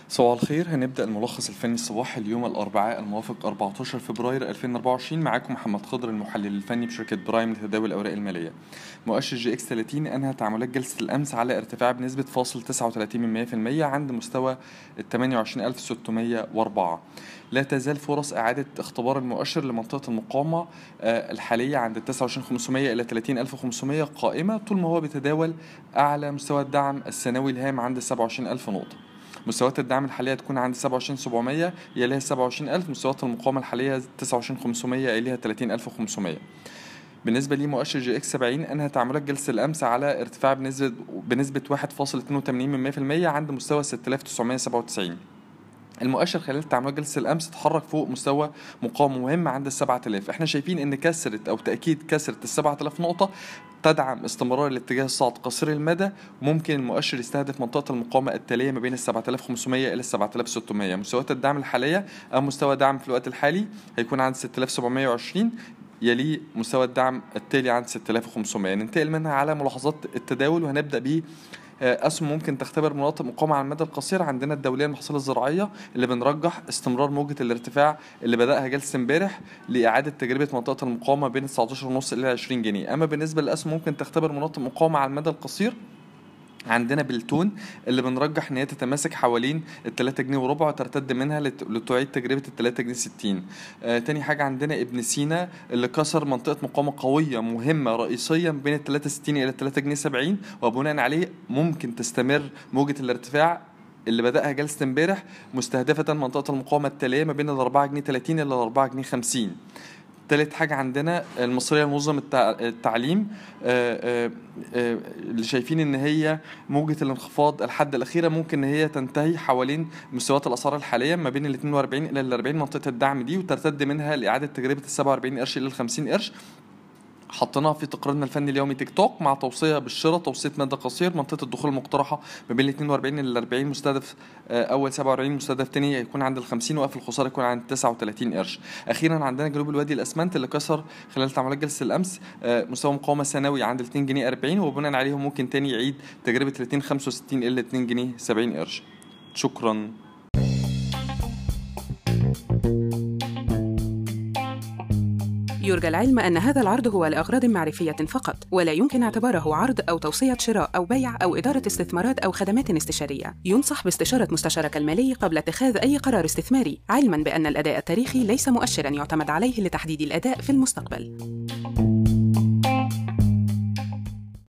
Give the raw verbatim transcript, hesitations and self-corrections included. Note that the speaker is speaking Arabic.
صباح الخير. هنبدأ الملخص الفني الصباحي اليوم الأربعاء الموافق أربعة عشر فبراير ألفين وأربعة وعشرين. معاكم محمد خضر المحلل الفني بشركة برايم لتداول الأوراق المالية. مؤشر جي إكس ثلاثين أنهى تعاملات جلسة الأمس على ارتفاع بنسبة فاصل تسعة وثلاثين بالمئة عند مستوى ثمانية وعشرين ألف وستمئة وأربعة. لا تزال فرص إعادة اختبار المؤشر لمنطقة المقاومة الحالية عند تسعة وعشرين ألف وخمسمئة إلى ثلاثين ألف وخمسمئة قائمة طول ما هو بيتداول أعلى مستوى الدعم السنوي الهام عند سبعة وعشرين ألف نقطة. مستويات الدعم الحالية تكون عند سبعة وعشرين ألف وسبعمئة يليها سبعة وعشرين ألف. مستويات المقاومة الحالية تسعة وعشرين ألف وخمسمئة يليها ثلاثين ألف وخمسمئة. بالنسبة لمؤشر جي إكس سبعين أنهى تعاملات جلسة الأمس على ارتفاع بنسبة بنسبة واحد فاصل اثنين وثمانين بالمئة عند مستوى ستة آلاف وتسعمئة وسبعة وتسعين. المؤشر خلال تعاملات جلسة الأمس تحرك فوق مستوى مقاومة مهم عند السبعة آلاف. احنا شايفين ان كسرة او تأكيد كسرة السبعة آلاف نقطة تدعم استمرار الاتجاه الصاعد قصير المدى، وممكن المؤشر يستهدف منطقة المقاومة التالية ما بين السبعة آلاف وخمسمئة إلى السبعة آلاف وستمئة. مستويات الدعم الحالية أو مستوى دعم في الوقت الحالي هيكون عند ستة آلاف وسبعمئة وعشرين، يلي مستوى الدعم التالي عند ستة آلاف وخمسمئة. ننتقل منها على ملاحظات التداول، وهنبدأ ب أسهم ممكن تختبر مناطق مقاومة على المدى القصير. عندنا الدولية المحاصيل الزراعية اللي بنرجح استمرار موجة الارتفاع اللي بدأها جلسة امبارح لإعادة تجربة منطقة المقاومة بين تسعة عشر ونص إلى عشرين جنيه. أما بالنسبة للأسهم ممكن تختبر مناطق مقاومة على المدى القصير، عندنا بلتون اللي بنرجح ان هي تتماسك حوالين التلاتة جنيه وربع وترتد منها لتعيد تجربة التلاتة جنيه ستين. آه تاني حاجة عندنا ابن سينا اللي كسر منطقة مقاومة قوية مهمة رئيسية بين التلاتة ستين إلى التلاتة جنيه سبعين، وبناء عليه ممكن تستمر موجة الارتفاع اللي بدأها جلسة امبارح مستهدفة منطقة المقاومة التالية ما بين الأربعة جنيه تلاتين إلى الأربعة جنيه خمسين. تالت حاجة عندنا المصرية لمنظمة التعليم آآ آآ اللي شايفين ان هي موجة الانخفاض الحد الأخيرة ممكن ان هي تنتهي حوالين مستويات الأسعار الحالية ما بين ال اثنين وأربعين إلى ال أربعين منطقة الدعم دي، وترتد منها لإعادة تجربة ال سبعة وأربعين قرش إلى ال خمسين قرش. حطيناها في تقريرنا الفني اليومي تيك توك مع توصية بالشراء، توصية مدى قصير. منطقة الدخول المقترحة ما بين ال اثنين وأربعين إلى ال أربعين، مستهدف أول سبعة وأربعين، مستهدف تاني يكون عند ال خمسين، وقف الخسارة يكون عند تسعة وثلاثين قرش. أخيرا عندنا جنوب الوادي الأسمنت اللي كسر خلال تعاملات جلسة الأمس مستوى مقاومة سنوي عند ال اثنين جنيه أربعين، وبناء عليهم ممكن تاني يعيد تجربة ال اثنين خمسة وستين إلى اثنين جنيه سبعين قرش. شكرا. يرجى العلم أن هذا العرض هو لأغراض معرفية فقط، ولا يمكن اعتباره عرض أو توصية شراء أو بيع أو إدارة استثمارات أو خدمات استشارية. ينصح باستشارة مستشارك المالي قبل اتخاذ أي قرار استثماري، علماً بأن الأداء التاريخي ليس مؤشراً يعتمد عليه لتحديد الأداء في المستقبل.